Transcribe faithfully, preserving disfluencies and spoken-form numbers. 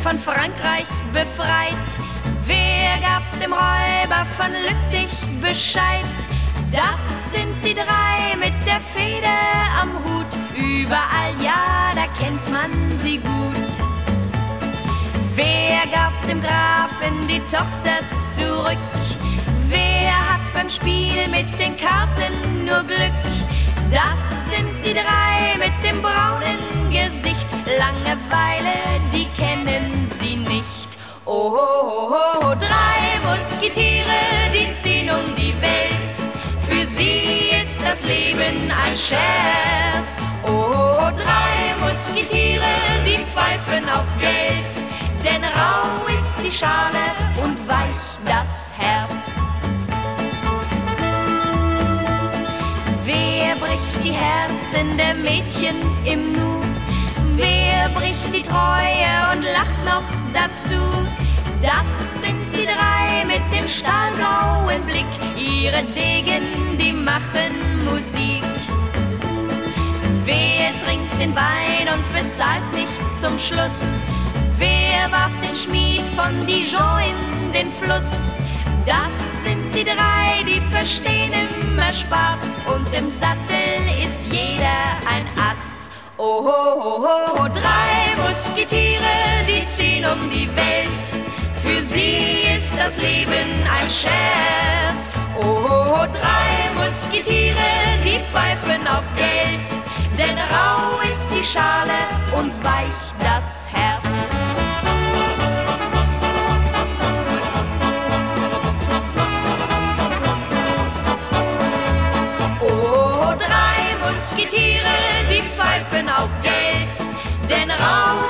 von Frankreich befreit? Wer gab dem Räuber von Lüttich Bescheid? Das sind die drei mit der Feder am Hut. Überall, ja, da kennt man sie gut. Wer gab dem Grafen die Tochter zurück? Wer hat beim Spiel mit den Karten nur Glück? Das sind die drei mit dem braunen Gesicht. Langeweile, die kennen sie nicht. Oh, oh, oh, oh, drei Musketiere, die ziehen um die Welt. Für sie ist das Leben ein Scherz. Oh, oh, oh, drei Musketiere, die pfeifen auf Geld. Denn rau ist die Schale und weich das Herz. Wer bricht die Herzen der Mädchen im Nu? Wer bricht die Treue und lacht noch dazu? Das sind die drei mit dem stahlblauen Blick. Ihre Degen, die machen Musik. Wer trinkt den Wein und bezahlt nicht zum Schluss? Wer warf den Schmied von Dijon in den Fluss? Das sind die drei, die verstehen immer Spaß. Und im Sattel ist jeder ein Ass. Oh, oh, oh, oh, drei Musketiere, die ziehen um die Welt. Für sie ist das Leben ein Scherz. Oh, oh, oh, drei Musketiere, die pfeifen auf Geld. Denn rau ist die Schale und weich das Herz. Oh, drei Musketiere, die pfeifen auf Geld. Denn rau